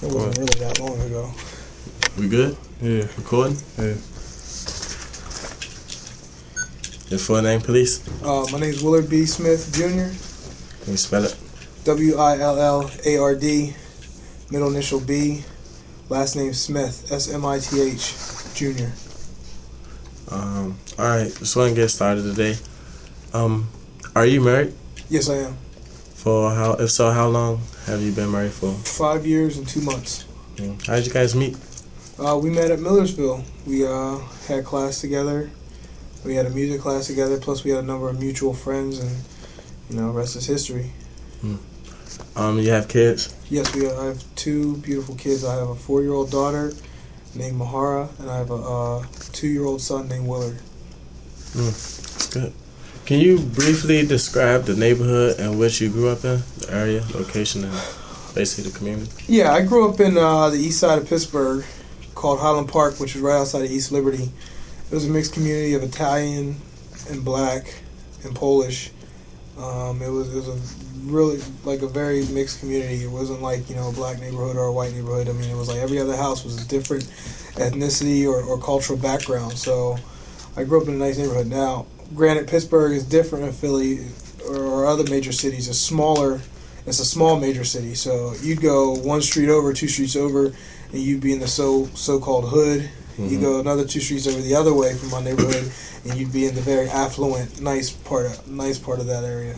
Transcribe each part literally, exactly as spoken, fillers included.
It wasn't really that long ago. We good? Yeah. Recording? Yeah. Your full name, please? Uh, my name is Willard B. Smith, Junior Can you spell it? W I L L A R D, middle initial B, last name Smith, S M I T H, Junior Um, alright, just want to get started today. Um, are you married? Yes, I am. For how, if so, how long have you been married for? Five years and two months. Yeah. How did you guys meet? Uh, we met at Millersville. We uh, had class together. We had a music class together, plus we had a number of mutual friends, and, you know, rest is history. Hmm. Um, you have kids? Yes, we. I have two beautiful kids. I have a four-year-old daughter named Mahara, and I have a uh, two-year-old son named Willard. Hmm. That's good. Can you briefly describe the neighborhood in which you grew up in, the area, location, and basically the community? Yeah, I grew up in uh, the east side of Pittsburgh, called Highland Park, which is right outside of East Liberty. It was a mixed community of Italian and black and Polish. Um, it was it was a really like a very mixed community. It wasn't like, you know, a black neighborhood or a white neighborhood. I mean, it was like every other house was a different ethnicity or, or cultural background. So I grew up in a nice neighborhood. Now, granted, Pittsburgh is different than Philly or, or other major cities. It's smaller. It's a small major city. So you'd go one street over, two streets over, and you'd be in the so so-called hood. Mm-hmm. You go another two streets over the other way from my neighborhood, and you'd be in the very affluent, nice part of nice part of that area.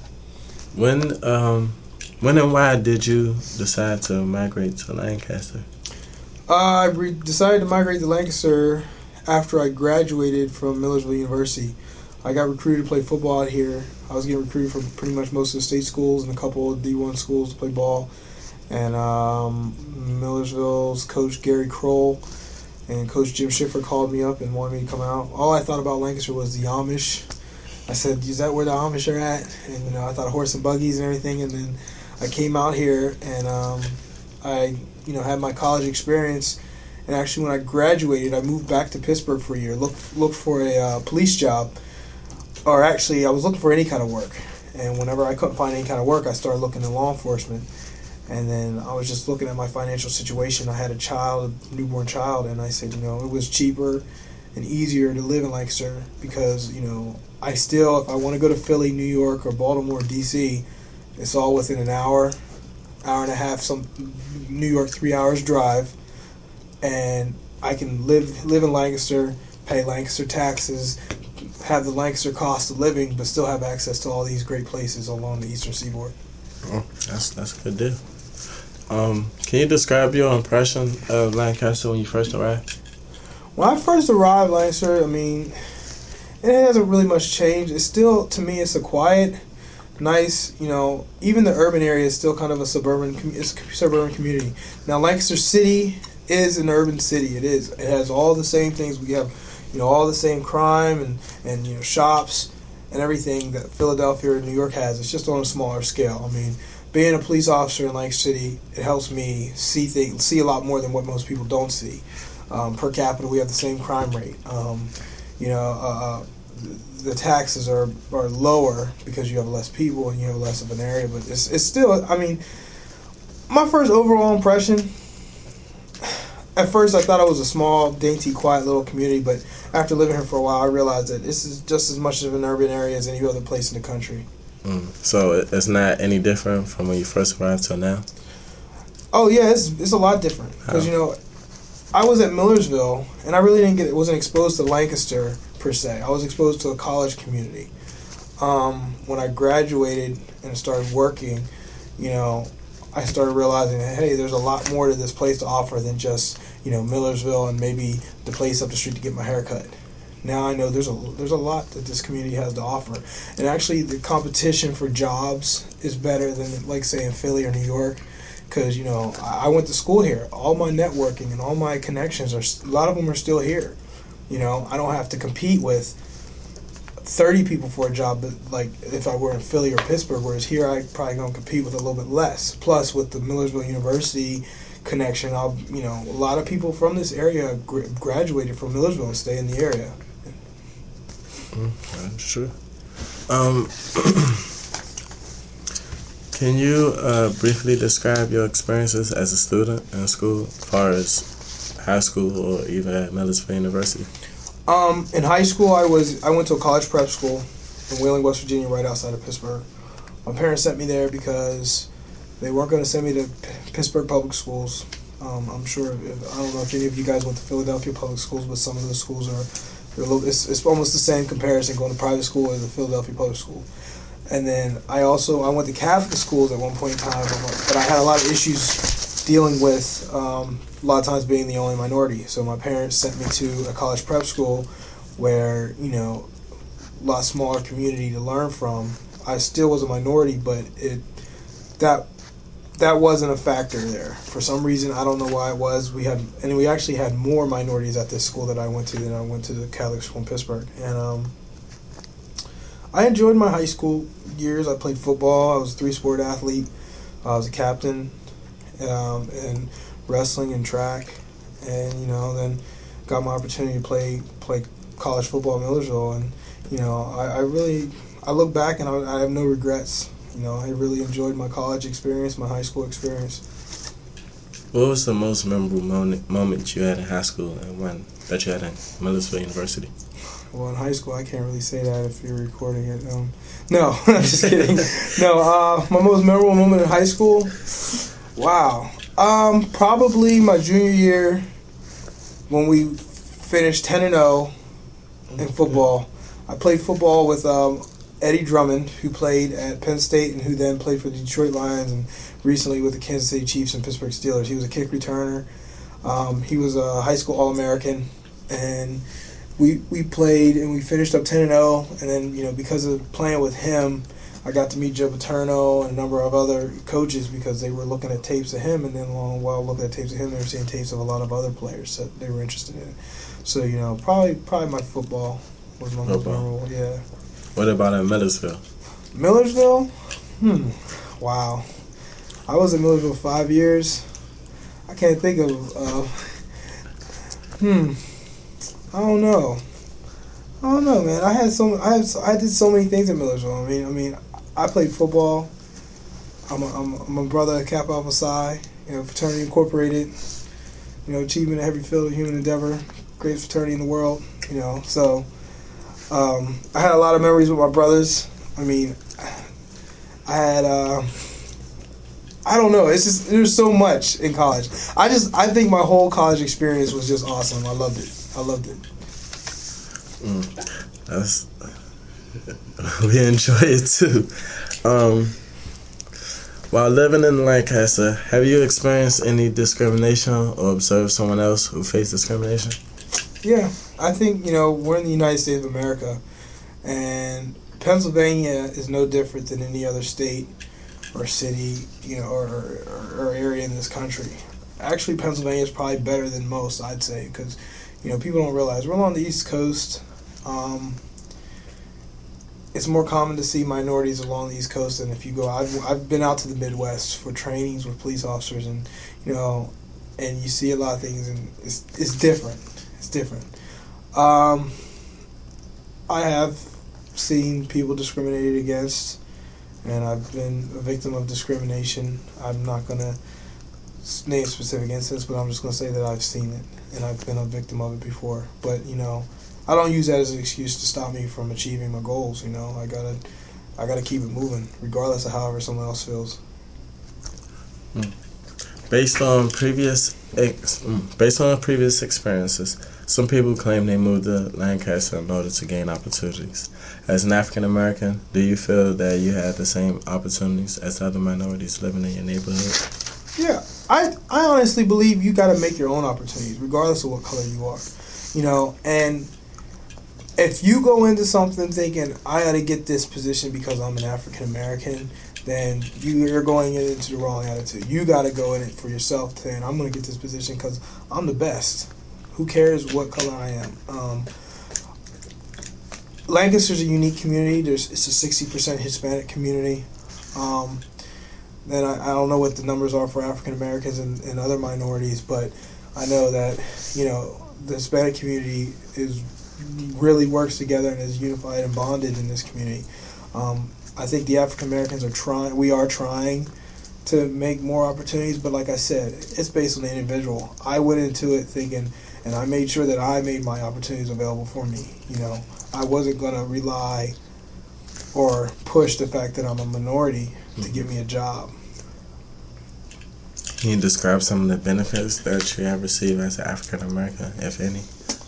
When um, when and why did you decide to migrate to Lancaster? Uh, I re- decided to migrate to Lancaster after I graduated from Millersville University. I got recruited to play football out here. I was getting recruited from pretty much most of the state schools and a couple of D one schools to play ball. And um, Millersville's coach Gary Kroll and Coach Jim Schiffer called me up and wanted me to come out. All I thought about Lancaster was the Amish. I said, is that where the Amish are at? And, you know, I thought of horse and buggies and everything. And then I came out here and um, I, you know, had my college experience. And actually, when I graduated, I moved back to Pittsburgh for a year, looked looked for a uh, police job. Or actually, I was looking for any kind of work. And whenever I couldn't find any kind of work, I started looking in law enforcement. And then I was just looking at my financial situation. I had a child, a newborn child, and I said, you know, it was cheaper and easier to live in Lancaster because, you know, I still, if I want to go to Philly, New York, or Baltimore, D C, it's all within an hour, hour and a half, some New York, three hours drive. And I can live live in Lancaster, pay Lancaster taxes, have the Lancaster cost of living, but still have access to all these great places along the eastern seaboard. Oh, that's that's a good deal. Um, can you describe your impression of Lancaster when you first arrived? When I first arrived, Lancaster, I mean, it hasn't really much changed. It's still, to me, it's a quiet, nice, you know, even the urban area is still kind of a suburban, it's a suburban community. Now, Lancaster City is an urban city. It is. It has all the same things. We have, you know, all the same crime and, and you know, shops and everything that Philadelphia or New York has. It's just on a smaller scale. I mean, being a police officer in Lancaster City, it helps me see things, see a lot more than what most people don't see. Um, per capita, we have the same crime rate. Um, you know, uh, the taxes are, are lower because you have less people and you have less of an area. But it's it's still, I mean, my first overall impression, at first I thought it was a small, dainty, quiet little community. But after living here for a while, I realized that this is just as much of an urban area as any other place in the country. Mm. So it's not any different from when you first arrived till now? Oh yeah, it's it's a lot different because you know, I was at Millersville and I really didn't get wasn't exposed to Lancaster per se. I was exposed to a college community. Um, when I graduated and started working, you know, I started realizing that hey, there's a lot more to this place to offer than just, you know, Millersville and maybe the place up the street to get my hair cut. Now I know there's a there's a lot that this community has to offer, and actually the competition for jobs is better than, like, say, in Philly or New York, because, you know, I went to school here. All my networking and all my connections are, a lot of them are still here. You know, I don't have to compete with thirty people for a job, but like if I were in Philly or Pittsburgh, whereas here I probably gonna compete with a little bit less. Plus, with the Millersville University connection, I'll you know a lot of people from this area gr- graduated from Millersville and stay in the area. Mm, that's true. Um, Can you uh, briefly describe your experiences as a student in school, as far as high school or even at Millersville University? Um, in high school, I was I went to a college prep school in Wheeling, West Virginia, right outside of Pittsburgh. My parents sent me there because they weren't going to send me to P- Pittsburgh public schools. Um, I'm sure, if, I don't know if any of you guys went to Philadelphia public schools, but some of those schools are, they're a little, it's, it's almost the same comparison going to private school as a Philadelphia public school. And then I also, I went to Catholic schools at one point in time, but I had a lot of issues dealing with, um, a lot of times being the only minority. So my parents sent me to a college prep school where, you know, a lot smaller community to learn from. I still was a minority, but it, that, that wasn't a factor there. For some reason, I don't know why it was. We had, and we actually had more minorities at this school that I went to than I went to the Catholic school in Pittsburgh. And, um, I enjoyed my high school years. I played football. I was a three-sport athlete. I was a captain um, in wrestling and track. And, you know, then got my opportunity to play play college football in Millersville. And, you know, I, I really, I look back and I, I have no regrets. You know, I really enjoyed my college experience, my high school experience. What was the most memorable moment, moment you had in high school and when that you had in Millersville University? Well, in high school, I can't really say that if you're recording it. Um, no, I'm just kidding. No, uh, my most memorable moment in high school? Wow. Um, probably my junior year when we finished ten and oh in football. I played football with um, Eddie Drummond, who played at Penn State and who then played for the Detroit Lions and recently with the Kansas City Chiefs and Pittsburgh Steelers. He was a kick returner. Um, he was a high school All-American, and We we played and we finished up ten and oh, and then, you know, because of playing with him, I got to meet Joe Paterno and a number of other coaches because they were looking at tapes of him, and then along while looking at tapes of him, they were seeing tapes of a lot of other players that they were interested in. So, you know, probably probably my football was my most memorable. Yeah. What about in Millersville? Millersville? Hmm. Wow. I was in Millersville five years. I can't think of. Uh, hmm. I don't know. I don't know, man. I had so I have I did so many things in Millersville. I mean, I mean, I played football. I'm a, I'm a, I'm a brother of Kappa Alpha Psi, you know, fraternity incorporated. You know, achievement in every field of human endeavor, greatest fraternity in the world. You know, so um, I had a lot of memories with my brothers. I mean, I had. Uh, I don't know. It's just there's so much in college. I just I think my whole college experience was just awesome. I loved it. I loved it. Mm, that's we enjoy it too. Um, while living in Lancaster, have you experienced any discrimination or observed someone else who faced discrimination? Yeah, I think, you know, we're in the United States of America, and Pennsylvania is no different than any other state or city, you know, or, or, or area in this country. Actually, Pennsylvania is probably better than most, I'd say, because, you know, people don't realize we're along the East Coast. Um, it's more common to see minorities along the East Coast than if you go. I've I've been out to the Midwest for trainings with police officers, and you know, and you see a lot of things, and it's it's different. It's different. Um, I have seen people discriminated against, and I've been a victim of discrimination. I'm not gonna name specific instances, but I'm just gonna say that I've seen it, and I've been a victim of it before. But you know, I don't use that as an excuse to stop me from achieving my goals. You know, I gotta, I gotta keep it moving, regardless of however someone else feels. Hmm. Based on previous, ex- based on previous experiences, some people claim they moved to Lancaster in order to gain opportunities. As an African American, do you feel that you had the same opportunities as other minorities living in your neighborhood? Yeah, I I honestly believe you got to make your own opportunities, regardless of what color you are. You know, and if you go into something thinking, I got to get this position because I'm an African American, then you're going into the wrong attitude. You got to go in it for yourself, saying, I'm going to get this position because I'm the best. Who cares what color I am? Um, Lancaster's a unique community. There's It's a sixty percent Hispanic community. Um, then I, I don't know what the numbers are for African Americans and, and other minorities, but I know that, you know, the Hispanic community is really works together and is unified and bonded in this community. Um, I think the African Americans are trying. We are trying to make more opportunities, but like I said, it's based on the individual. I went into it thinking, and I made sure that I made my opportunities available for me. You know, I wasn't going to rely or push the fact that I'm a minority to get me a job. Can you describe some of the benefits that you have received as an African American, if any?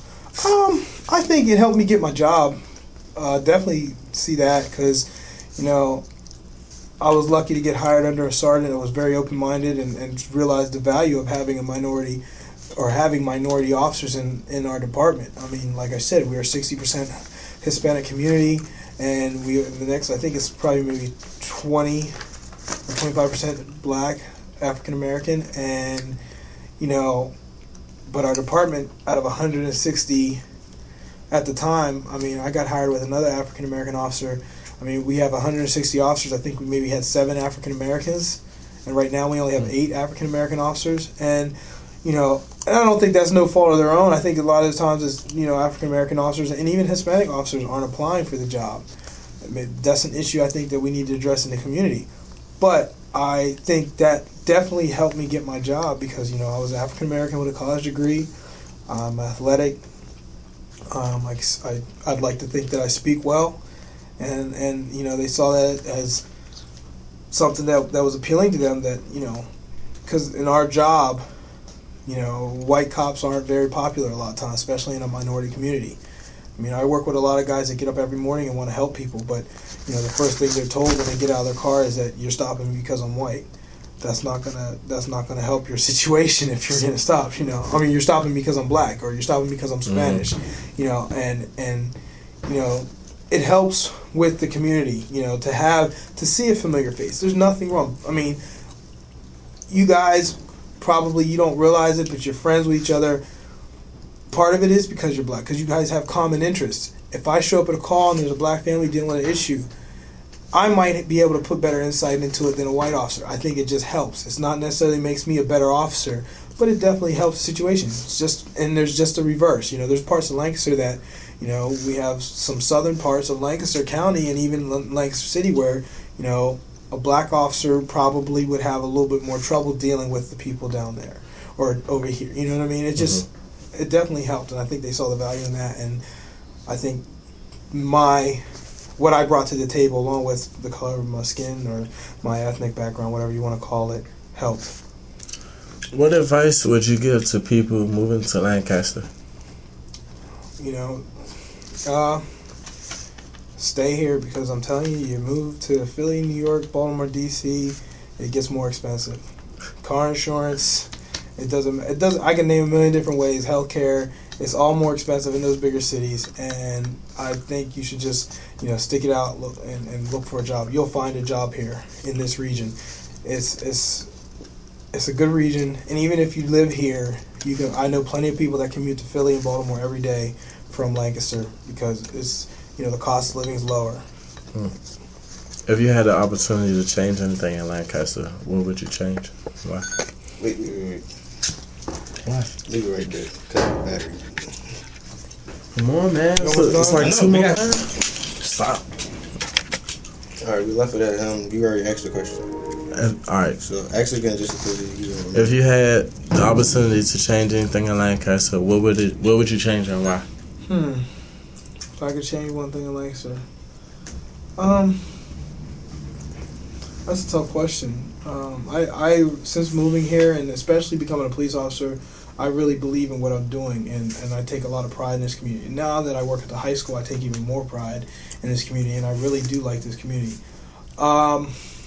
Um, I think it helped me get my job. Uh, definitely see that because, you know, I was lucky to get hired under a sergeant that was very open-minded and, and realized the value of having a minority or having minority officers in, in our department. I mean, like I said, we are sixty percent Hispanic community, and we the next, I think it's probably maybe twenty or twenty-five percent black, African American, and, you know, but our department, out of one hundred sixty at the time, I mean, I got hired with another African American officer. I mean, we have one hundred sixty officers. I think we maybe had seven African Americans, and right now we only have eight African American officers. And, you know, and I don't think that's no fault of their own. I think a lot of the times it's, you know, African American officers and even Hispanic officers aren't applying for the job. I mean, that's an issue I think that we need to address in the community. But I think that definitely helped me get my job because, you know, I was African American with a college degree. I'm athletic. Um, I, I, I'd like to think that I speak well. And, and you know, they saw that as something that, that was appealing to them that, you know, because in our job, you know, white cops aren't very popular a lot of times, especially in a minority community. I mean, I work with a lot of guys that get up every morning and want to help people, but, you know, the first thing they're told when they get out of their car is that you're stopping me because I'm white. That's not gonna that's not gonna help your situation if you're gonna stop. You know, I mean, you're stopping me because I'm black, or you're stopping me because I'm Spanish. Mm-hmm. You know, and and you know, it helps with the community. You know, to have to see a familiar face. There's nothing wrong. I mean, you guys probably you don't realize it, but you're friends with each other. Part of it is because you're black, because you guys have common interests. If I show up at a call and there's a black family dealing with an issue, I might be able to put better insight into it than a white officer. I think it just helps. It's not necessarily makes me a better officer, but it definitely helps the situation. It's just, and there's just a reverse. You know, there's parts of Lancaster that, you know, we have some southern parts of Lancaster County and even Lancaster City where, you know, a black officer probably would have a little bit more trouble dealing with the people down there or over here. You know what I mean? It just, mm-hmm. it definitely helped, and I think they saw the value in that, and I think my... what I brought to the table, along with the color of my skin or my ethnic background, whatever you want to call it, helped. What advice would you give to people moving to Lancaster? You know, uh, stay here because I'm telling you, you move to Philly, New York, Baltimore, D C, it gets more expensive. Car insurance, it doesn't. It doesn't. I can name a million different ways. Healthcare. It's all more expensive in those bigger cities, and I think you should just, you know, stick it out look, and, and look for a job. You'll find a job here in this region. It's it's it's a good region, and even if you live here, you can. I know plenty of people that commute to Philly and Baltimore every day from Lancaster because it's, you know, the cost of living is lower. Hmm. If you had the opportunity to change anything in Lancaster, what would you change? Why? Wait, wait, wait. wait. Why? Leave it right there. Cut the battery. Come on, man. No, So, it's like know, two we more. got- Stop. All right, we left it at him. You already asked the question. And, all right. So ask again just because you don't If you had the opportunity to change anything in Lancaster, what would it? What would you change and why? Hmm. If I could change one thing in Lancaster, um, that's a tough question. Um, I, I since moving here and especially becoming a police officer, I really believe in what I'm doing, and, and I take a lot of pride in this community. Now that I work at the high school, I take even more pride in this community, and I really do like this community. Um,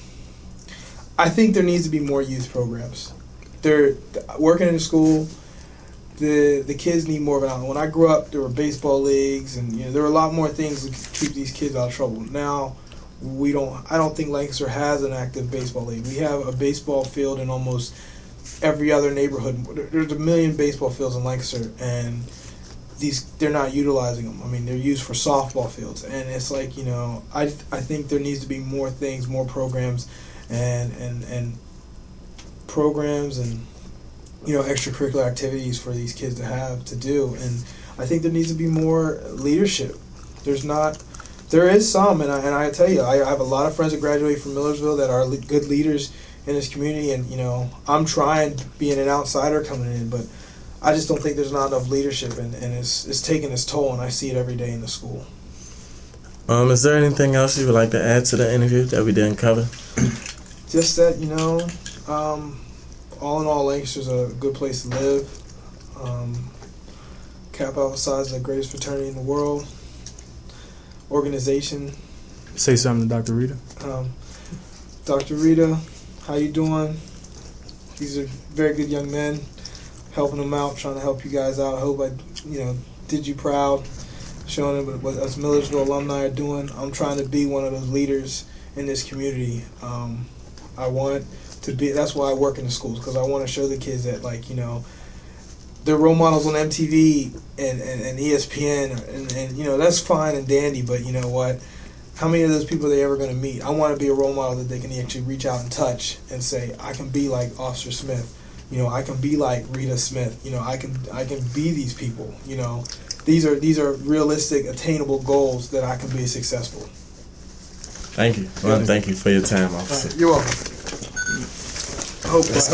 I think there needs to be more youth programs. They're working in the school. The the kids need more of an outlet. When I grew up, there were baseball leagues, and you know there were a lot more things to keep these kids out of trouble. Now, we don't. I don't think Lancaster has an active baseball league. We have a baseball field in almost every other neighborhood. There's a million baseball fields in Lancaster, and these they're not utilizing them. I mean, they're used for softball fields, and it's like, you know, I I think there needs to be more things, more programs, and and and programs and you know extracurricular activities for these kids to have to do. And I think there needs to be more leadership. There's not There is some, and I, and I tell you, I, I have a lot of friends that graduate from Millersville that are le- good leaders in this community, and you know, I'm trying being an outsider coming in, but I just don't think there's not enough leadership, and, and it's it's taking its toll, and I see it every day in the school. Um, is there anything else you would like to add to the interview that we didn't cover? Just that, you know, um, all in all, Lancaster's a good place to live. Um, Kappa Alpha Psi is the greatest fraternity in the world. Organization. Say something to Doctor Rita. Um, Doctor Rita, how you doing? These are very good young men. Helping them out, trying to help you guys out. I hope I, you know, did you proud. Showing them what us Millersville alumni are doing. I'm trying to be one of those leaders in this community. Um, I want to be. That's why I work in the schools, because I want to show the kids that, like, you know, they're role models on M T V and, and, and E S P N, and, and you know, that's fine and dandy. But you know what? How many of those people are they ever going to meet? I want to be a role model that they can actually reach out and touch and say, I can be like Officer Smith. You know, I can be like Rita Smith. You know, I can I can be these people. You know. These are these are realistic, attainable goals that I can be successful. Thank you. Well, thank you for your time, officer. Right, you're welcome. I hope, I